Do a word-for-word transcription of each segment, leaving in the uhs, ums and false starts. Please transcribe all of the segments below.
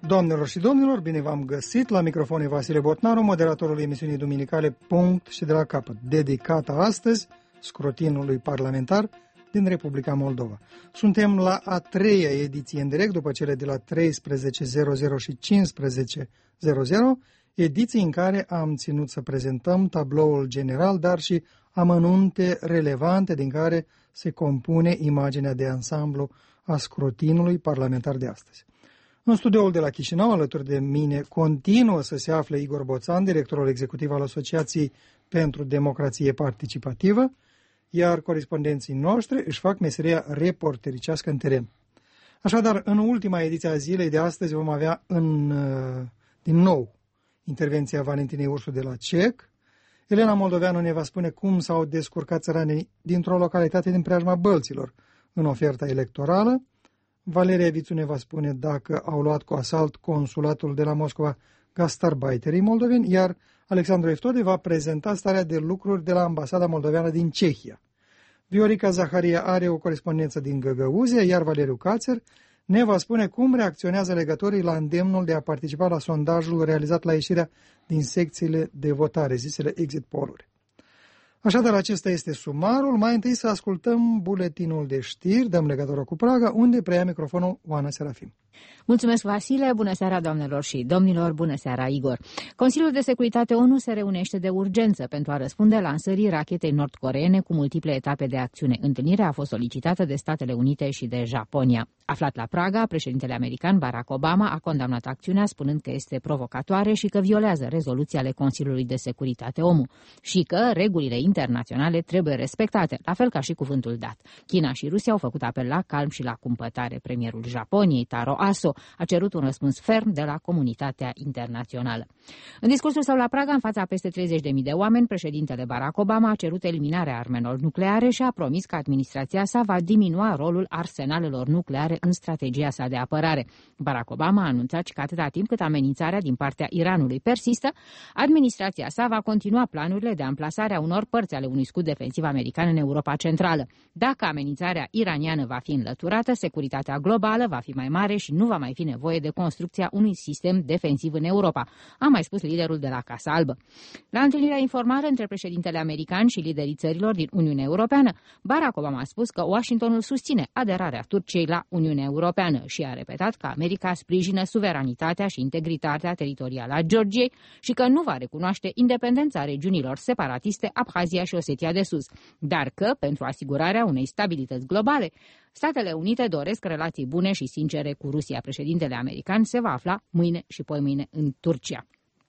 Doamnelor și domnilor, bine v-am găsit la microfon Vasile Botnaru, moderatorul emisiunii duminicale Punct și de la capăt, dedicată astăzi scrutinului parlamentar din Republica Moldova. Suntem la a treia ediție în direct, după cele de la treisprezece zero zero și cincisprezece zero zero, ediții în care am ținut să prezentăm tabloul general, dar și amănunte relevante din care se compune imaginea de ansamblu a scrutinului parlamentar de astăzi. În studioul de la Chișinău, alături de mine, continuă să se afle Igor Boțan, directorul executiv al Asociației pentru Democrație Participativă, iar corespondenții noștri își fac meseria reportericească în teren. Așadar, în ultima ediție a zilei de astăzi vom avea în, din nou intervenția Valentinei Ursu de la C E C. Elena Moldoveanu ne va spune cum s-au descurcat țăranii dintr-o localitate din preajma Bălților în oferta electorală. Valeria Vițu ne va spune dacă au luat cu asalt consulatul de la Moscova gastarbeiterii moldoveni, iar Alexandru Eftode va prezenta starea de lucruri de la ambasada moldoveană din Cehia. Viorica Zaharia are o corespondență din Găgăuzia, iar Valeriu Cațer ne va spune cum reacționează legătorii la îndemnul de a participa la sondajul realizat la ieșirea din secțiile de votare, zisele exit poll-uri. Așadar, acesta este sumarul. Mai întâi să ascultăm buletinul de știri, dăm legătură cu Praga, unde preia microfonul Oana Serafim. Mulțumesc, Vasile. Bună seara, doamnelor și domnilor. Bună seara, Igor. Consiliul de Securitate ONU se reunește de urgență pentru a răspunde lansării rachetei nord-coreene cu multiple etape de acțiune. Întâlnirea a fost solicitată de Statele Unite și de Japonia. Aflat la Praga, președintele american Barack Obama a condamnat acțiunea, spunând că este provocatoare și că violează rezoluții ale Consiliului de Securitate ONU și că regulile internaționale trebuie respectate, la fel ca și cuvântul dat. China și Rusia au făcut apel la calm și la cumpătare. Premierul Japoniei, Taro Aso, a cerut un răspuns ferm de la comunitatea internațională. În discursul său la Praga, în fața peste treizeci de mii de oameni, președintele Barack Obama a cerut eliminarea armelor nucleare și a promis că administrația sa va diminua rolul arsenalelor nucleare în strategia sa de apărare. Barack Obama a anunțat că atâta timp cât amenințarea din partea Iranului persistă, administrația sa va continua planurile de amplasare a unor părți ale unui scut defensiv american în Europa Centrală. Dacă amenințarea iraniană va fi înlăturată, securitatea globală va fi mai mare și nu va mai fi nevoie de construcția unui sistem defensiv în Europa, a mai spus liderul de la Casa Albă. La întâlnirea informală între președintele american și liderii țărilor din Uniunea Europeană, Barack Obama a spus că Washingtonul susține aderarea Turciei la Uniunea Europeană și a repetat că America sprijină suveranitatea și integritatea teritorială a Georgiei și că nu va recunoaște independența regiunilor separatiste Abhazia și Osetia de Sus, dar că, pentru asigurarea unei stabilități globale, Statele Unite doresc relații bune și sincere cu Rusia. Președintele american se va afla mâine și poimâine în Turcia.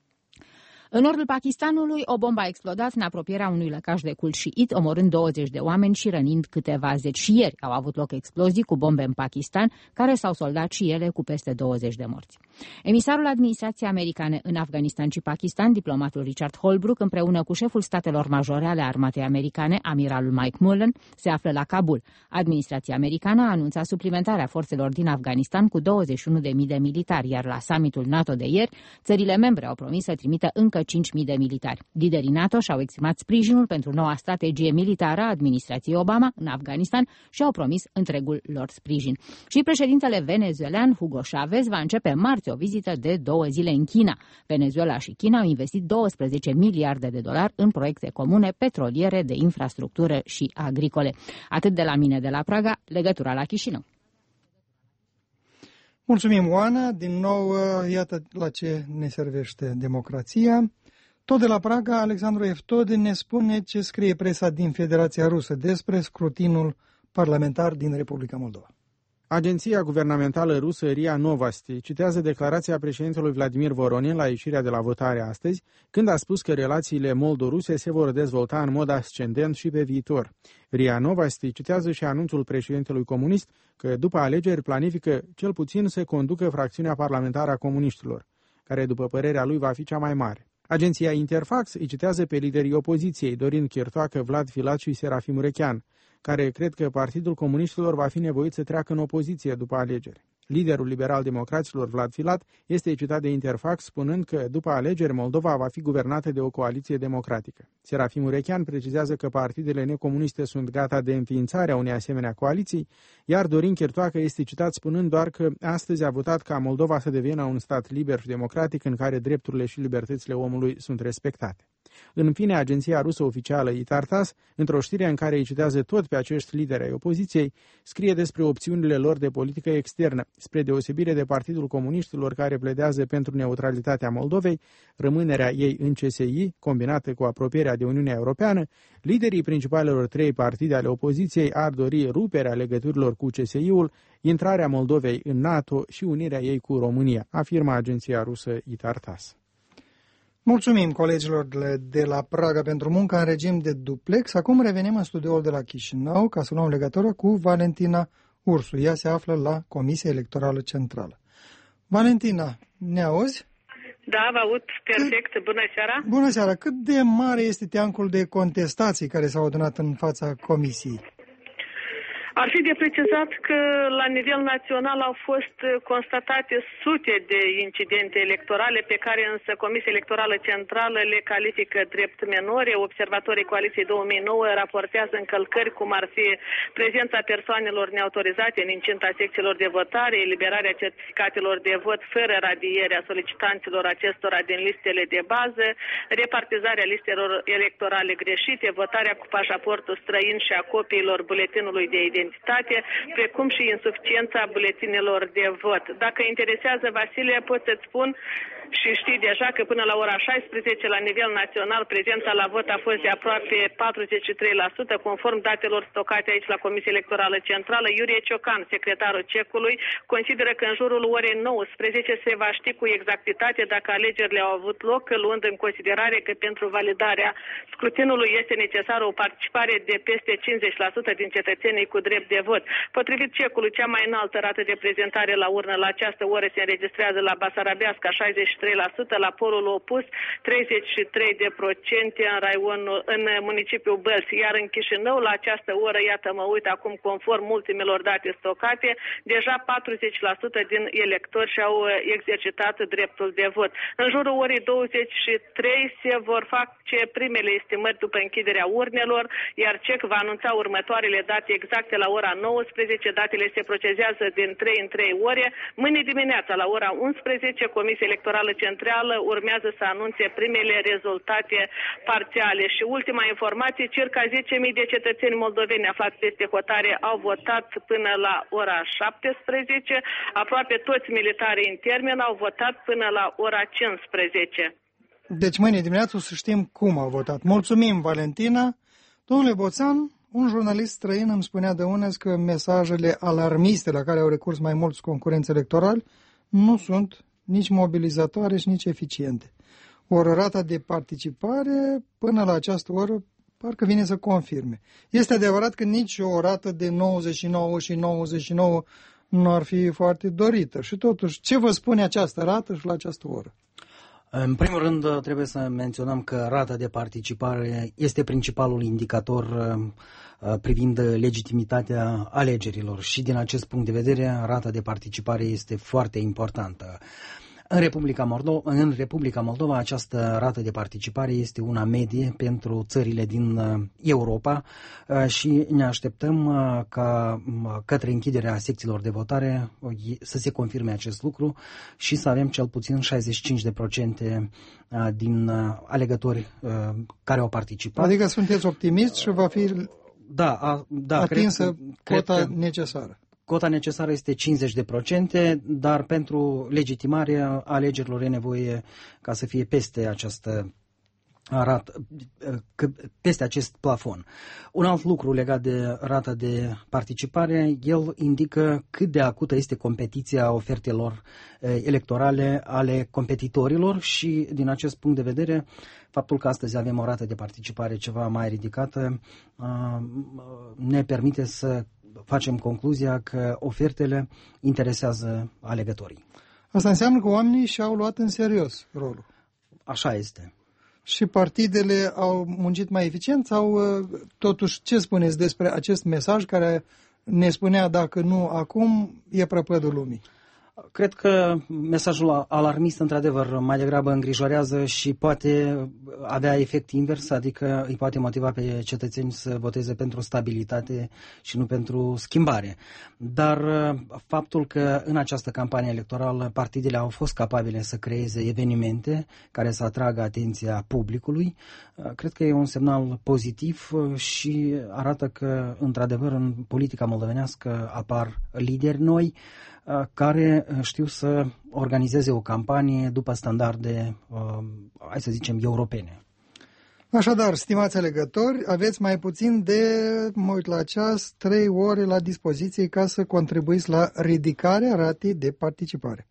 În nordul Pakistanului, o bombă a explodat în apropierea unui lăcaș de cult șiit, omorând douăzeci de oameni și rănind câteva zeci. Și ieri au avut loc explozii cu bombe în Pakistan, care s-au soldat și ele cu peste douăzeci de morți. Emisarul administrației americane în Afganistan și Pakistan, diplomatul Richard Holbrooke, împreună cu șeful statelor majore ale armatei americane, amiralul Mike Mullen, se află la Kabul. Administrația americană a anunțat suplimentarea forțelor din Afganistan cu douăzeci și unu de mii de militari, iar la summitul NATO de ieri, țările membre au promis să trimită încă cinci mii de militari. Liderii NATO și-au exprimat sprijinul pentru noua strategie militară a administrației Obama în Afganistan și au promis întregul lor sprijin. Și președintele venezuelan Hugo Chavez va începe marți o vizită de două zile în China. Venezuela și China au investit douăsprezece miliarde de dolari în proiecte comune petroliere, de infrastructură și agricole. Atât de la mine de la Praga, legătura la Chișinău. Mulțumim, Oana. Din nou, iată la ce ne servește democrația. Tot de la Praga, Alexandru Eftode ne spune ce scrie presa din Federația Rusă despre scrutinul parlamentar din Republica Moldova. Agenția guvernamentală rusă R I A Novosti citează declarația președintelui Vladimir Voronin la ieșirea de la votare astăzi, când a spus că relațiile moldo-ruse se vor dezvolta în mod ascendent și pe viitor. R I A Novosti citează și anunțul președintelui comunist că după alegeri planifică cel puțin să conducă fracțiunea parlamentară a comuniștilor, care după părerea lui va fi cea mai mare. Agenția Interfax îi citează pe liderii opoziției, Dorin Chirtoacă, Vlad Filat și Serafim Urechean, care cred că Partidul Comuniștilor va fi nevoit să treacă în opoziție după alegeri. Liderul liberal-democraților Vlad Filat este citat de Interfax spunând că după alegeri Moldova va fi guvernată de o coaliție democratică. Serafim Urechean precizează că partidele necomuniste sunt gata de înființarea unei asemenea coaliții, iar Dorin Chirtoacă este citat spunând doar că astăzi a votat ca Moldova să devină un stat liber și democratic în care drepturile și libertățile omului sunt respectate. În fine, agenția rusă oficială Itartas, într-o știre în care îi citează tot pe acești lideri ai opoziției, scrie despre opțiunile lor de politică externă, spre deosebire de Partidul Comuniștilor care pledează pentru neutralitatea Moldovei, rămânerea ei în C S I, combinată cu apropierea de Uniunea Europeană, liderii principalelor trei partide ale opoziției ar dori ruperea legăturilor cu C S I-ul, intrarea Moldovei în NATO și unirea ei cu România, afirmă agenția rusă Itartas. Mulțumim colegilor de la Praga pentru munca în regim de duplex. Acum revenim în studioul de la Chișinău ca să luăm legătură cu Valentina Ursu. Ea se află la Comisia Electorală Centrală. Valentina, ne auzi? Da, vă aud perfect. Bună seara! Bună seara! Cât de mare este teancul de contestații care s-au adunat în fața Comisiei? Ar fi de precizat că la nivel național au fost constatate sute de incidente electorale pe care însă Comisia Electorală Centrală le califică drept minore. Observatorii Coaliției două mii nouă raportează încălcări cum ar fi prezența persoanelor neautorizate în incinta secțiilor de votare, eliberarea certificatelor de vot fără radierea solicitanților acestora din listele de bază, repartizarea listelor electorale greșite, votarea cu pașaportul străin și a copiilor buletinului de identitate, precum și insuficiența buletinelor de vot. Dacă interesează, Vasile, pot să-ți spun și știi deja că până la ora șaisprezece la nivel național prezența la vot a fost de aproape patruzeci și trei la sută, conform datelor stocate aici la Comisia Electorală Centrală. Iurie Ciocan, secretarul C E C-ului, consideră că în jurul orei nouăsprezece se va ști cu exactitate dacă alegerile au avut loc, luând în considerare că pentru validarea scrutinului este necesară o participare de peste cincizeci la sută din cetățenii cu drept de vot. Potrivit C E C-ului, cea mai înaltă rată de prezentare la urnă la această oră se înregistrează la Basarabeasca, șaizeci și trei la sută, la polul opus treizeci și trei la sută în raionul, în municipiul Bălți, iar în Chișinău la această oră, iată mă uit acum conform ultimelor date stocate, deja patruzeci la sută din electori și-au exercitat dreptul de vot. În jurul orei douăzeci și trei se vor face primele estimări după închiderea urnelor, iar C E C va anunța următoarele date exacte la ora nouăsprezece, datele se procesează din trei în trei ore. Mâine dimineața la ora unsprezece, Comisia Electorală Centrală urmează să anunțe primele rezultate parțiale. Și ultima informație, circa zece mii de cetățeni moldoveni aflați peste hotare au votat până la ora șaptesprezece, aproape toți militarii în termen au votat până la ora cincisprezece. Deci mâine dimineață o să știm cum au votat. Mulțumim, Valentina. Domnule Boțan, un jurnalist străin îmi spunea de unez că mesajele alarmiste la care au recurs mai mulți concurenți electorali nu sunt nici mobilizatoare și nici eficiente. Ori rata de participare până la această oră parcă vine să confirme. Este adevărat că nici o rată de nouăzeci și nouă și nouăzeci și nouă nu ar fi foarte dorită. Și totuși, ce vă spune această rată și la această oră? În primul rând, trebuie să menționăm că rata de participare este principalul indicator privind legitimitatea alegerilor și din acest punct de vedere, rata de participare este foarte importantă. În Republica Moldova, în Republica Moldova această rată de participare este una medie pentru țările din Europa și ne așteptăm ca către închiderea secțiilor de votare să se confirme acest lucru și să avem cel puțin șaizeci și cinci la sută din alegători care au participat. Adică sunteți optimist și va fi da, a, da, atinsă cred, cota cred că necesară. Cota necesară este cincizeci la sută, dar pentru legitimarea alegerilor e nevoie ca să fie peste această rată, peste acest plafon. Un alt lucru legat de rata de participare, el indică cât de acută este competiția ofertelor electorale ale competitorilor și din acest punct de vedere, faptul că astăzi avem o rată de participare ceva mai ridicată ne permite să facem concluzia că ofertele interesează alegătorii. Asta înseamnă că oamenii și-au luat în serios rolul. Așa este. Și partidele au muncit mai eficient sau totuși ce spuneți despre acest mesaj care ne spunea dacă nu acum e prăpădul lumii? Cred că mesajul alarmist, într-adevăr, mai degrabă îngrijorează și poate avea efect invers, adică îi poate motiva pe cetățeni să voteze pentru stabilitate și nu pentru schimbare. Dar faptul că în această campanie electorală partidele au fost capabile să creeze evenimente care să atragă atenția publicului, cred că e un semnal pozitiv și arată că, într-adevăr, în politica moldovenească apar lideri noi care știu să organizeze o campanie după standarde, hai să zicem, europene. Așadar, stimați alegători, aveți mai puțin de, mă uit la ceas, trei ore la dispoziție ca să contribuiți la ridicarea ratei de participare.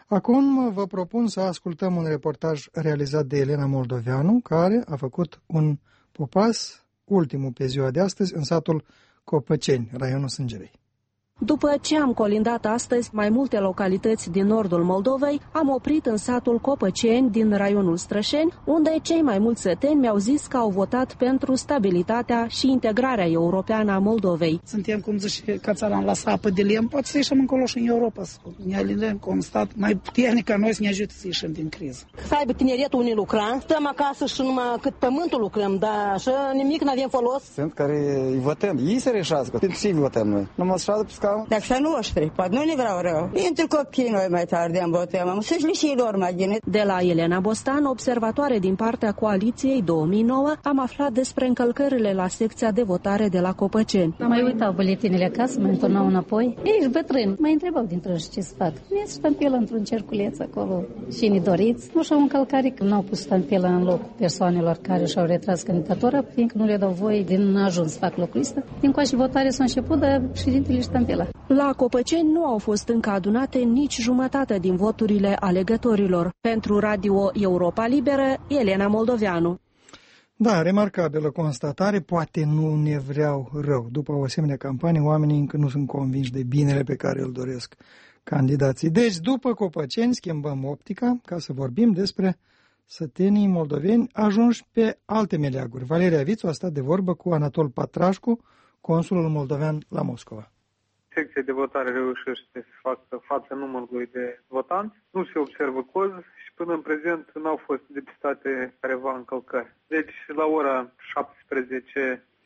Acum vă propun să ascultăm un reportaj realizat de Elena Moldoveanu, care a făcut un popas, ultimul pe ziua de astăzi, în satul Copăceni, raionul Sângerei. După ce am colindat astăzi mai multe localități din nordul Moldovei, am oprit în satul Copăceni din raionul Strășeni, unde cei mai mulți săteni mi-au zis că au votat pentru stabilitatea și integrarea europeană a Moldovei. Suntem, cum zice, ca țara am lăsat apă de lemn, poate să ieșim încolo și în Europa, să ne alinăm cu un stat mai puternic ca noi să ne ajute să ieșim din criză. Să aibă tineretul unii lucra, stăm acasă și numai cât pământul lucrăm, dar și nimic n-avem folos. Sunt care îi votăm, ei se reșească, pentru ce îi votăm noi? Numai să șadă pe scaun? Dacă să noștri, poate nu ne vreau rău. Pentru copiii noi mai tare de-am votăm, să-și și lor mai bine. De la Elena Bostan, observatoare din partea Coaliției două mii nouă, am aflat despre încălcările la secția de votare de la Copăceni. Mai uitau buletinele acasă, mai înturnau înapoi. Ești bătrân, mai întrebau dintre și ce să fac. Ne-ați stampilă într-un cerculeț acolo și ne doriți. Nu și-au încălcare că n-au pus stampilă în locul persoanelor care și-au retras candidatura, fiindcă nu le dau voie din ajuns să fac lucrul ăsta. Din coace votare s-a început, dar președintele stampila. La Copăceni nu au fost încă adunate nici jumătate din voturile alegătorilor. Pentru Radio Europa Liberă, Elena Moldoveanu. Da, remarcabilă constatare, poate nu ne vreau rău. După o asemenea campanie, oamenii încă nu sunt convinși de binele pe care îl doresc candidații. Deci, după Copăceni, schimbăm optica ca să vorbim despre sătenii moldoveni ajunși pe alte meleaguri. Valeria Vițu a stat de vorbă cu Anatol Patrașcu, consulul moldovean la Moscova. Secția de votare reușește să facă față numărului de votanți, nu se observă cozi și până în prezent n-au fost depistate careva încălcări. Deci la ora șaptesprezece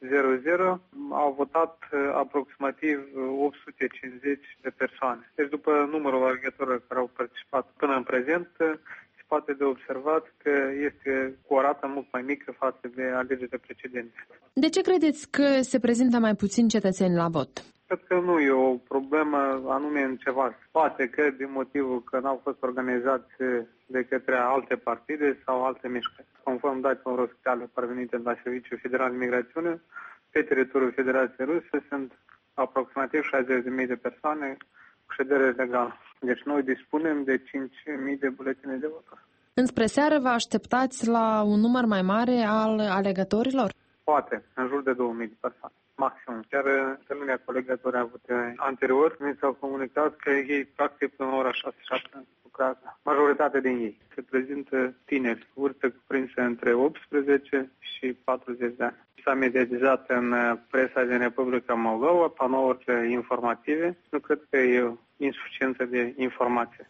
au votat aproximativ opt sute cincizeci de persoane. Deci după numărul alegătorilor care au participat până în prezent, se poate de observat că este cu o rată mult mai mică față de alegerile precedente. De ce credeți că se prezintă mai puțini cetățeni la vot? Cred că nu e o problemă anume în ceva. Poate că din motivul că n-au fost organizați de către alte partide sau alte mișcări. Conform datelor oficiale parvenite la Serviciul Federal de Migrațiune, pe teritoriul Federației Ruse sunt aproximativ șaizeci de mii de persoane cu ședere legală. Deci noi dispunem de cinci mii de buletine de vot. Înspre seară vă așteptați la un număr mai mare al alegătorilor? Poate, în jur de două mii de persoane. Maxim. Chiar întâlnirea cu alegătorii avute anterior mi s-au comunicat că ei practic până la ora șase șapte lucrează. Majoritatea din ei se prezintă tineri, vârstă cuprinsă între optsprezece și patruzeci de ani. S-a mediatizat în presa din Republica Moldova panourile informative. Nu cred că e o insuficiență de informație.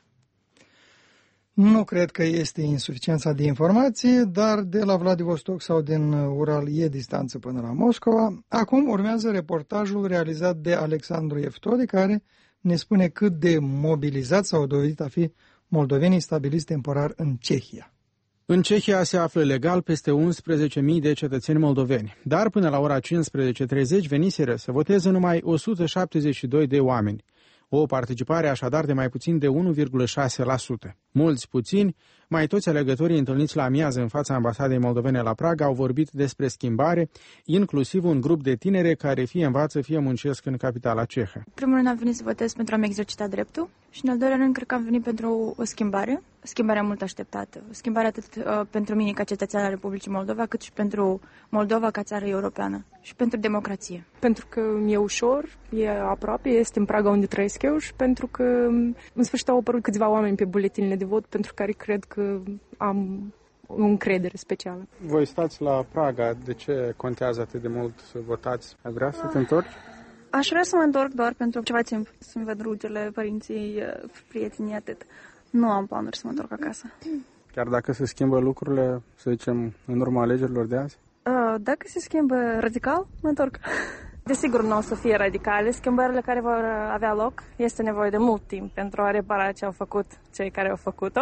Nu cred că este insuficiența de informație, dar de la Vladivostok sau din Ural e distanță până la Moscova. Acum urmează reportajul realizat de Alexandru Eftodi, care ne spune cât de mobilizați s-au dovedit a fi moldovenii stabiliți temporar în Cehia. În Cehia se află legal peste unsprezece mii de cetățeni moldoveni, dar până la ora cincisprezece treizeci veniseră să voteze numai o sută șaptezeci și doi de oameni. O participare așadar de mai puțin de unu virgulă șase la sută. Mulți puțini, mai toți alegătorii întâlniți la amiază în fața ambasadei moldovene la Praga au vorbit despre schimbare, inclusiv un grup de tinere care fie învață, fie muncesc în capitala cehă. În primul rând am venit să votez pentru a-mi exercita dreptul și în al doilea rând cred că am venit pentru o schimbare, o schimbare mult așteptată, o schimbare atât uh, pentru mine ca cetățean al Republicii Moldova, cât și pentru Moldova ca țară europeană și pentru democrație. Pentru că e ușor, e aproape, este în Praga unde trăiesc eu și pentru că în sfârșit au apărut câțiva oameni pe buletinele de vot pentru care cred că am o încredere specială. Voi stați la Praga, de ce contează atât de mult să votați? Ai vrea să te întorci? Aș vrea să mă întorc doar pentru ceva timp, să-mi văd rudele, părinții, prietenii, atât. Nu am planuri să mă întorc acasă. Chiar dacă se schimbă lucrurile, să zicem, în urma alegerilor de azi? Dacă se schimbă radical, mă întorc. Desigur, nu o să fie radicale. Schimbările care vor avea loc, este nevoie de mult timp pentru a repara ce au făcut cei care au făcut-o.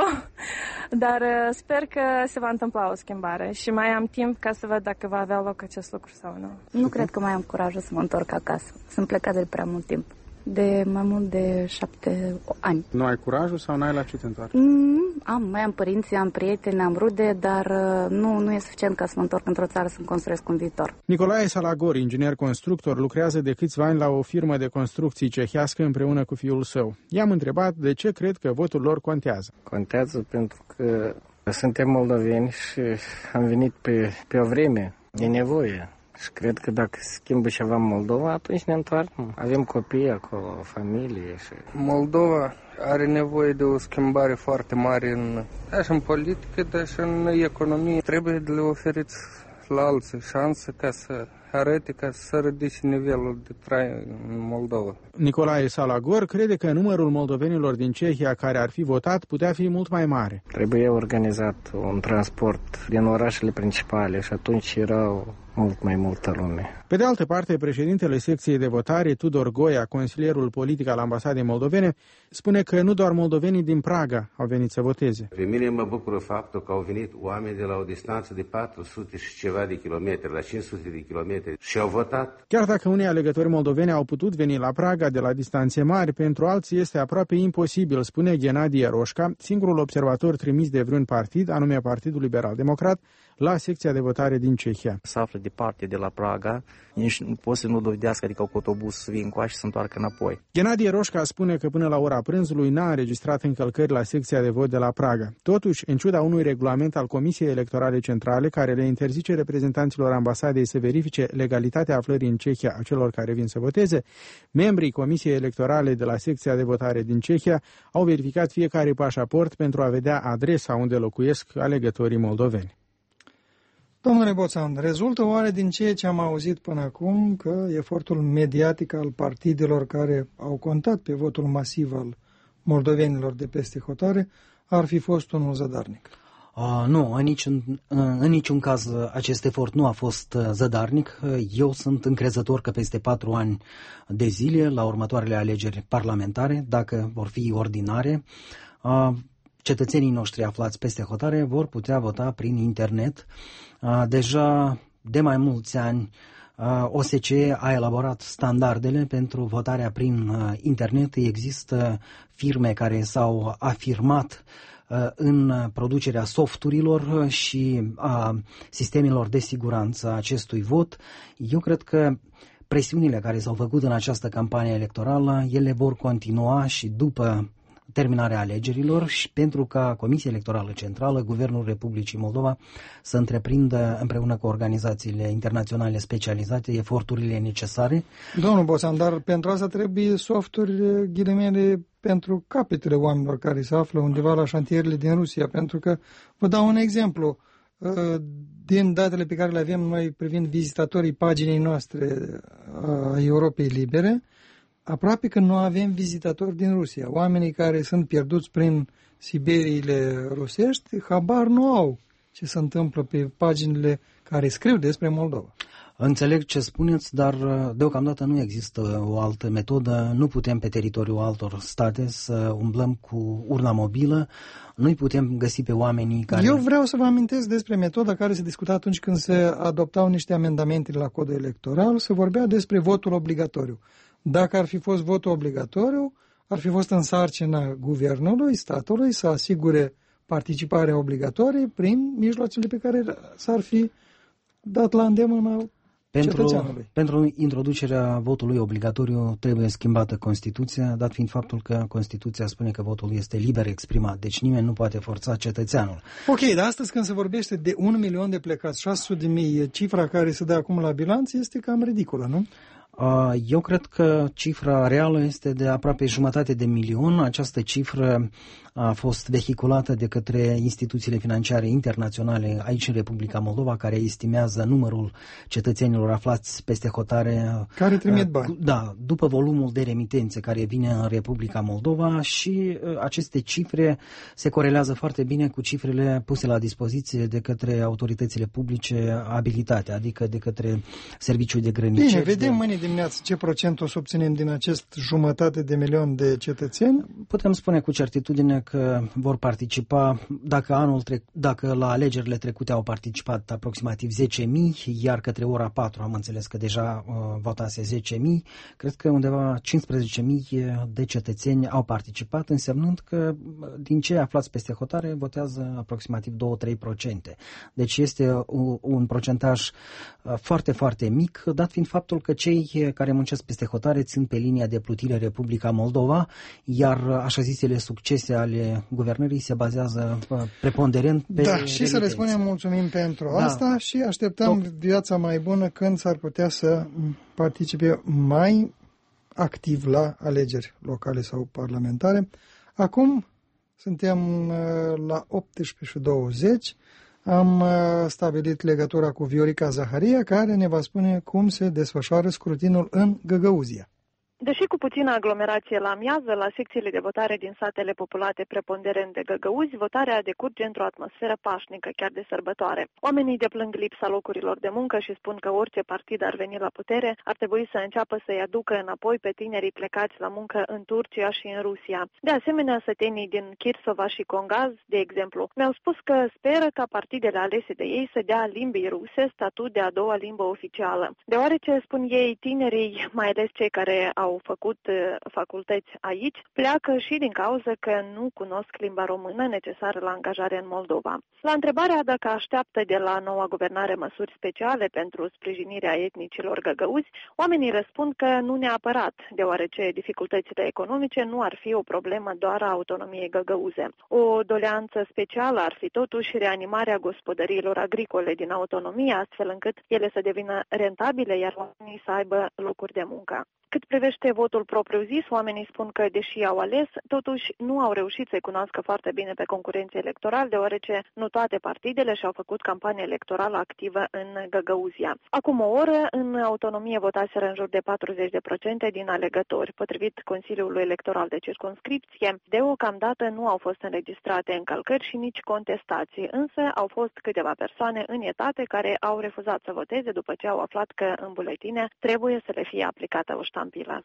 Dar sper că se va întâmpla o schimbare și mai am timp ca să văd dacă va avea loc acest lucru sau nu. Nu cred că mai am curajul să mă întorc acasă. Sunt plecat de prea mult timp. De mai mult de șapte ani. Nu ai curajul sau n-ai la ce te întoarci? Mm, am, mai am părinți, am prieteni, am rude, dar nu, nu e suficient ca să mă întorc într-o țară să-mi construiesc un viitor. Nicolae Salagor, inginer constructor, lucrează de câțiva ani la o firmă de construcții cehească împreună cu fiul său. I-am întrebat de ce cred că votul lor contează. Contează pentru că suntem moldoveni și am venit pe, pe o vreme, e nevoie. Și cred că dacă se schimbă ceva în Moldova, atunci ne întoarcem. Avem copii acolo, o familie. Și... Moldova are nevoie de o schimbare foarte mare în, așa, în politică, dar și în economie. Trebuie de le oferiți la alții șanse ca să arate, ca să ridice nivelul de trai în Moldova. Nicolae Salagor crede că numărul moldovenilor din Cehia care ar fi votat putea fi mult mai mare. Trebuie organizat un transport din orașele principale și atunci erau mult mai multă lume. Pe de altă parte, președintele secției de votare, Tudor Goia, consilierul politic al ambasadei moldovene, spune că nu doar moldovenii din Praga au venit să voteze. Pe mine mă bucură faptul că au venit oameni de la o distanță de patru sute și ceva de kilometri, la cinci sute de kilometri și au votat. Chiar dacă unii alegători moldoveni au putut veni la Praga de la distanțe mari, pentru alții este aproape imposibil, spune Ghenadie Roșca, singurul observator trimis de vreun partid, anume Partidul Liberal Democrat, la secția de votare din Cehia. Se află departe de la Praga, nici nu pot să nu dovedească, adică cu autobuz să vin încoace și să întoarcă înapoi. Ghenadie Roșca spune că până la ora prânzului n-a înregistrat încălcări la secția de vot de la Praga. Totuși, în ciuda unui regulament al Comisiei Electorale Centrale care le interzice reprezentanților ambasadei să verifice legalitatea aflării în Cehia a celor care vin să voteze, membrii Comisiei Electorale de la secția de votare din Cehia au verificat fiecare pașaport pentru a vedea adresa unde locuiesc alegătorii moldoveni. Domnule Boțan, rezultă oare din ceea ce am auzit până acum că efortul mediatic al partidelor care au contat pe votul masiv al moldovenilor de peste hotare ar fi fost unul zadarnic? Uh, nu, în niciun, în niciun caz acest efort nu a fost zadarnic. Eu sunt încrezător că peste patru ani de zile, la următoarele alegeri parlamentare, dacă vor fi ordinare, uh, cetățenii noștri aflați peste hotare vor putea vota prin internet. Deja de mai mulți ani O S C E a elaborat standardele pentru votarea prin internet. Există firme care s-au afirmat în producerea softurilor și a sistemelor de siguranță a acestui vot. Eu cred că presiunile care s-au făcut în această campanie electorală, ele vor continua și după terminarea alegerilor și pentru ca Comisia Electorală Centrală, Guvernul Republicii Moldova să întreprindă împreună cu organizațiile internaționale specializate eforturile necesare. Domnul Boțan, dar pentru asta trebuie softuri, ghilimele, pentru capetele oamenilor care se află undeva la șantierele din Rusia, pentru că, vă dau un exemplu, din datele pe care le avem noi privind vizitatorii paginii noastre a Europei Libere, aproape că nu avem vizitatori din Rusia. Oamenii care sunt pierduți prin Siberiile rusești, habar nu au ce se întâmplă pe paginile care scriu despre Moldova. Înțeleg ce spuneți, dar deocamdată nu există o altă metodă. Nu putem pe teritoriul altor state să umblăm cu urna mobilă. Nu-i putem găsi pe oamenii care... Eu vreau să vă amintesc despre metoda care se discuta atunci când se adoptau niște amendamente la codul electoral. Se vorbea despre votul obligatoriu. Dacă ar fi fost votul obligatoriu, ar fi fost în sarcina guvernului, statului, să asigure participarea obligatorie prin mijloacele pe care s-ar fi dat la îndemână cetățeanului. Pentru introducerea votului obligatoriu trebuie schimbată Constituția, dat fiind faptul că Constituția spune că votul este liber exprimat, deci nimeni nu poate forța cetățeanul. Ok, dar astăzi când se vorbește de un milion de plecați, șase sute de mii, cifra care se dă acum la bilanț este cam ridicolă, nu? Eu cred că cifra reală este de aproape jumătate de milion. Această cifră a fost vehiculată de către instituțiile financiare internaționale aici în Republica Moldova, care estimează numărul cetățenilor aflați peste hotare. Care trimit bani. Da, după volumul de remitențe care vine în Republica Moldova și aceste cifre se corelează foarte bine cu cifrele puse la dispoziție de către autoritățile publice abilitate, adică de către Serviciul de Grăniceri. Bine, vedem mâine dimineață ce procent o să obținem din acest jumătate de milion de cetățeni. Putem spune cu certitudine că vor participa, dacă anul trec, dacă la alegerile trecute au participat aproximativ zece mii, iar către ora patru am înțeles că deja uh, votase zece mii, cred că undeva cincisprezece mii de cetățeni au participat, însemnând că din cei aflați peste hotare votează aproximativ doi-trei la sută. Deci este un, un procentaj uh, foarte, foarte mic, dat fiind faptul că cei care muncesc peste hotare țin pe linia de plutire Republica Moldova, iar așa zisele succese ale guvernării se bazează preponderent pe Da, și să le spunem mulțumim pentru da. asta și așteptăm Top. viața mai bună când s-ar putea să participe mai activ la alegeri locale sau parlamentare. Acum suntem la optsprezece și douăzeci. Am stabilit legătura cu Viorica Zaharia, care ne va spune cum se desfășoară scrutinul în Găgăuzia. Deși cu puțină aglomerație la amiază, la secțiile de votare din satele populate preponderent de găgăuzi, votarea decurge într-o atmosferă pașnică, chiar de sărbătoare. Oamenii deplâng lipsa locurilor de muncă și spun că orice partid ar veni la putere ar trebui să înceapă să-i aducă înapoi pe tinerii plecați la muncă în Turcia și în Rusia. De asemenea, sătenii din Chirsova și Congaz, de exemplu, mi-au spus că speră ca partidele alese de ei să dea limbii ruse statut de a doua limbă oficială. Deoarece, spun ei, tinerii, mai ales cei care au au făcut facultăți aici, pleacă și din cauza că nu cunosc limba română necesară la angajare în Moldova. La întrebarea dacă așteaptă de la noua guvernare măsuri speciale pentru sprijinirea etnicilor găgăuzi, oamenii răspund că nu neapărat, deoarece dificultățile economice nu ar fi o problemă doar a autonomiei găgăuze. O doleanță specială ar fi totuși reanimarea gospodăriilor agricole din autonomie, astfel încât ele să devină rentabile, iar oamenii să aibă locuri de muncă. Cât privește votul propriu-zis, oamenii spun că, deși au ales, totuși nu au reușit să-i cunoască foarte bine pe concurenții electorali, deoarece nu toate partidele și-au făcut campanie electorală activă în Găgăuzia. Acum o oră, în autonomie votaseră în jur de patruzeci la sută din alegători. Potrivit Consiliului Electoral de Circumscripție, deocamdată nu au fost înregistrate încălcări și nici contestații, însă au fost câteva persoane în etate care au refuzat să voteze după ce au aflat că în buletine trebuie să le fie aplicată o ștampilă.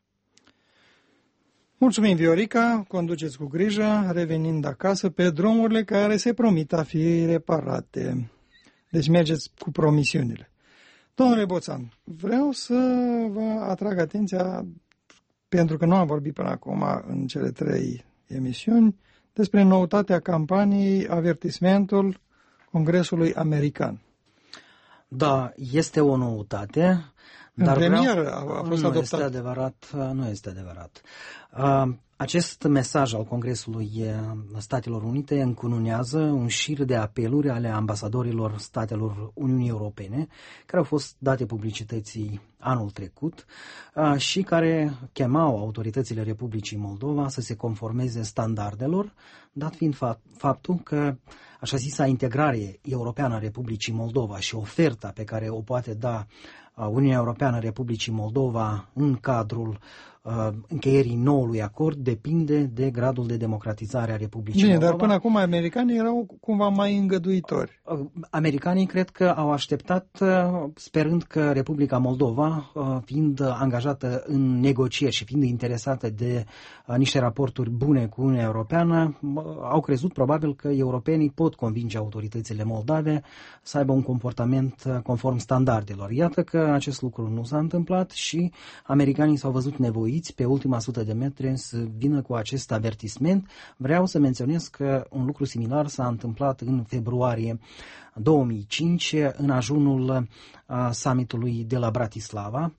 Mulțumim, Viorica, conduceți cu grijă, revenind acasă pe drumurile care se promit a fi reparate. Deci mergeți cu promisiunile. Domnule Boțan, vreau să vă atrag atenția, pentru că nu am vorbit până acum în cele trei emisiuni, despre noutatea campaniei, avertismentul Congresului American. Da, este o noutate. Dar în premieră vreau... a fost nu adoptat. Este adevărat, nu este adevărat. Acest mesaj al Congresului Statelor Unite încununează un șir de apeluri ale ambasadorilor statelor Uniunii Europene, care au fost date publicității anul trecut și care chemau autoritățile Republicii Moldova să se conformeze standardelor, dat fiind faptul că așa zisa integrare europeană a Republicii Moldova și oferta pe care o poate da Uniunea Europeană Republicii Moldova în cadrul uh, încheierii noului acord depinde de gradul de democratizare a Republicii Bine, Moldova. Dar până acum americanii erau cumva mai îngăduitori. Uh, americanii cred că au așteptat uh, sperând că Republica Moldova, uh, fiind angajată în negocieri și fiind interesată de uh, niște raporturi bune cu Uniunea Europeană, uh, au crezut probabil că europenii pot convinge autoritățile moldave să aibă un comportament uh, conform standardelor. Iată că acest lucru nu s-a întâmplat și americanii s-au văzut nevoiți pe ultima sută de metri să vină cu acest avertisment. Vreau să menționez că un lucru similar s-a întâmplat în februarie două mii cinci în ajunul summitului de la Bratislava,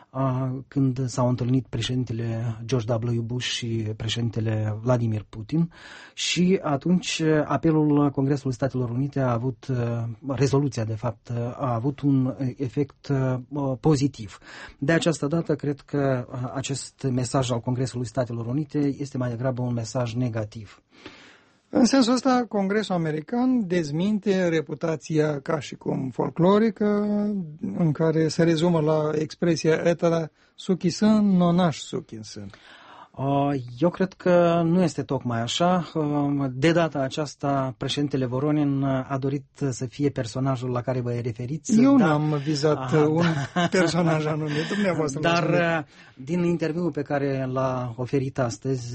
când s-au întâlnit președintele George W. Bush și președintele Vladimir Putin și atunci apelul Congresului Statelor Unite a avut, rezoluția de fapt, a avut un efect pozitiv. De această dată cred că acest mesaj al Congresului Statelor Unite este mai degrabă un mesaj negativ. În sensul ăsta, Congresul American dezminte reputația ca și cum folclorică, în care se rezumă la expresia eta suki sun, no nash suki sun. Eu cred că nu este tocmai așa. De data aceasta, președintele Voronin a dorit să fie personajul la care vă referiți. Eu dar... n-am vizat Aha, un da. personaj anume, dumneavoastră. Dar din interviul pe care l-a oferit astăzi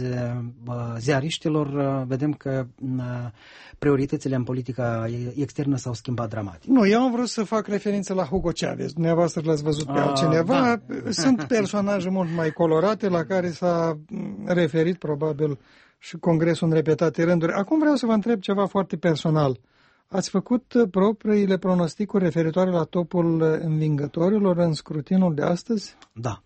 ziariștilor, vedem că prioritățile în politica externă s-au schimbat dramatic. Nu, eu am vrut să fac referință la Hugo Chavez. Dumneavoastră l-ați văzut pe altcineva. Da. Sunt personaje mult mai colorate la care s-a referit probabil și Congresul în repetate rânduri. Acum vreau să vă întreb ceva foarte personal. Ați făcut propriile pronosticuri referitoare la topul învingătorilor în scrutinul de astăzi? Da.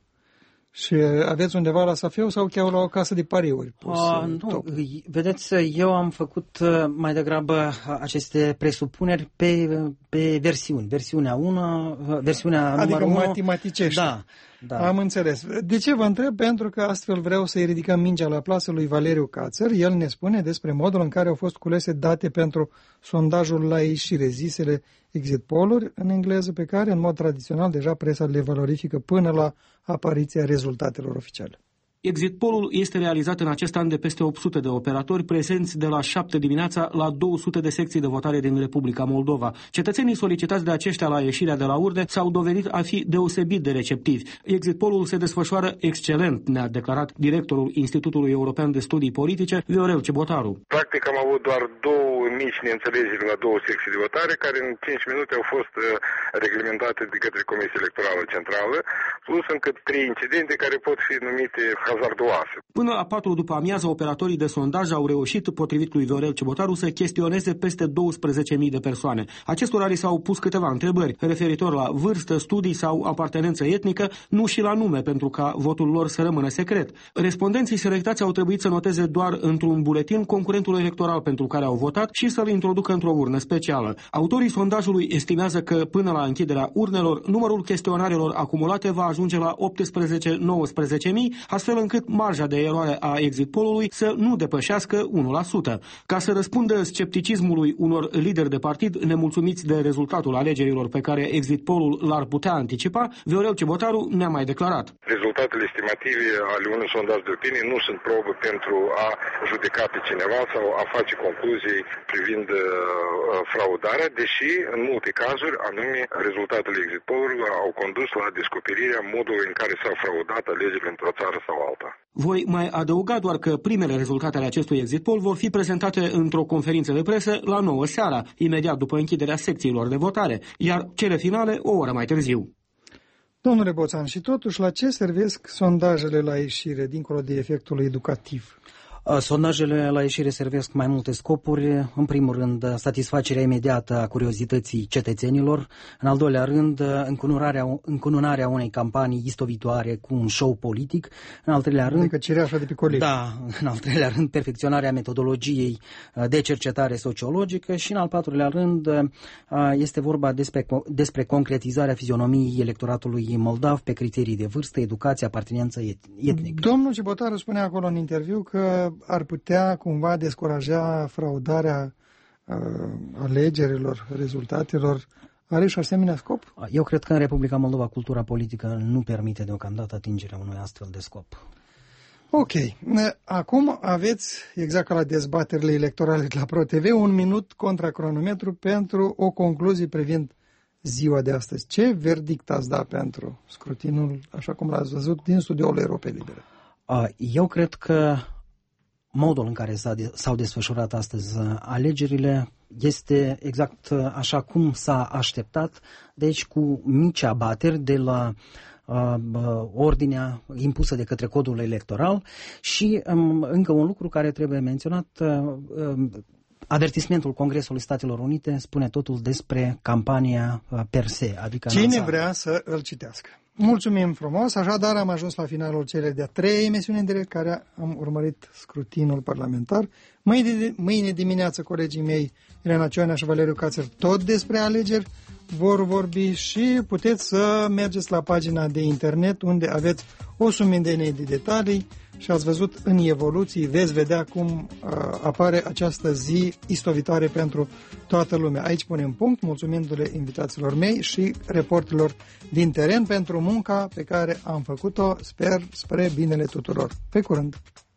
Și aveți undeva la safeu sau chiar la o casă de pariuri? A, nu, top. Vedeți, eu am făcut mai degrabă aceste presupuneri pe, pe versiuni. Versiunea unu, versiunea adică numărul unu. matematicești. Da, da. Am înțeles. De ce vă întreb? Pentru că astfel vreau să-i ridicăm mingea la plasă lui Valeriu Cațăr. El ne spune despre modul în care au fost culese date pentru sondajul la ieșire, zisele exit poll-uri în engleză, pe care, în mod tradițional, deja presa le valorifică până la apariția rezultatelor oficiale. Exit poll-ul este realizat în acest an de peste opt sute de operatori prezenți de la șapte dimineața la două sute de secții de votare din Republica Moldova. Cetățenii solicitați de aceștia la ieșirea de la urne s-au dovedit a fi deosebit de receptivi. Exit poll-ul se desfășoară excelent, ne-a declarat directorul Institutului European de Studii Politice, Viorel Cibotaru. Practic am avut doar două mici neînțelegeri la două secții de votare, care în cinci minute au fost reglementate de către Comisia Electorală Centrală, plus încă trei incidente care pot fi numite hazardoase. Până la patru după amiază, operatorii de sondaj au reușit, potrivit lui Viorel Cibotaru, să chestioneze peste douăsprezece mii de persoane. Acestora li s-au pus câteva întrebări referitor la vârstă, studii sau apartenență etnică, nu și la nume, pentru ca votul lor să rămână secret. Respondenții selectați au trebuit să noteze doar într-un buletin concurentul electoral pentru care au votat și să-l introducă într-o urnă specială. Autorii sondajului estimează că până la închiderea urnelor, numărul chestionarelor acumulate va ajunge la optsprezece nouăsprezece mii, astfel încât marja de eroare a exit poll-ului să nu depășească unu la sută. Ca să răspundă scepticismului unor lideri de partid nemulțumiți de rezultatul alegerilor pe care exit poll-ul l-ar putea anticipa, Viorel Cibotaru ne-a mai declarat. Rezultatele estimative ale unui sondaj de opinie nu sunt probă pentru a judeca pe cineva sau a face concluzii privind uh, fraudarea, deși în multe cazuri, anume, rezultatele exit poll-ului au condus la descoperirea modului în care s-au fraudat alegerile într-o țară sau alta. Voi mai adăuga doar că primele rezultate ale acestui exit poll vor fi prezentate într-o conferință de presă la nouă seara, imediat după închiderea secțiilor de votare, iar cele finale o oră mai târziu. Domnule Boțan, și totuși la ce servesc sondajele la ieșire, dincolo de efectul educativ? Sondajele la ieșire servesc mai multe scopuri. În primul rând, satisfacerea imediată a curiozității cetățenilor. În al doilea rând, încununarea, încununarea unei campanii istovitoare cu un show politic. În al treilea rând... Adică cireașa de pe colic. Da, în al treilea rând, perfecționarea metodologiei de cercetare sociologică și în al patrulea rând este vorba despre, despre concretizarea fizionomiei electoratului moldav pe criterii de vârstă, educație, apartenență etnică. Domnul Cibotaru spunea acolo în interviu că ar putea cumva descuraja fraudarea uh, alegerilor, rezultatelor. Are și asemenea scop? Eu cred că în Republica Moldova cultura politică nu permite deocamdată atingerea unui astfel de scop. Ok. Acum aveți, exact ca la dezbaterile electorale de la ProTV, un minut contra cronometru pentru o concluzie privind ziua de astăzi. Ce verdict ați da pentru scrutinul, așa cum l-ați văzut, din studioul Europei Libere? Eu cred că modul în care s-au desfășurat astăzi alegerile este exact așa cum s-a așteptat, deci cu mici abateri de la uh, ordinea impusă de către codul electoral și um, încă un lucru care trebuie menționat, uh, Avertismentul Congresului Statelor Unite spune totul despre campania per se, adică cine lansarea. vrea să îl citească. Mulțumim frumos, așadar am ajuns la finalul celei de-a treia emisiuni în direct care am urmărit scrutinul parlamentar. Mâine, mâine dimineață colegii mei, Elena Cioana și Valeriu Cațer, tot despre alegeri vor vorbi și puteți să mergeți la pagina de internet unde aveți o sumedenie de detalii și ați văzut în evoluții, veți vedea cum uh, apare această zi istovitoare pentru toată lumea. Aici punem punct, mulțumindu-le invitaților mei și reporterilor din teren pentru munca pe care am făcut-o, sper, spre binele tuturor. Pe curând!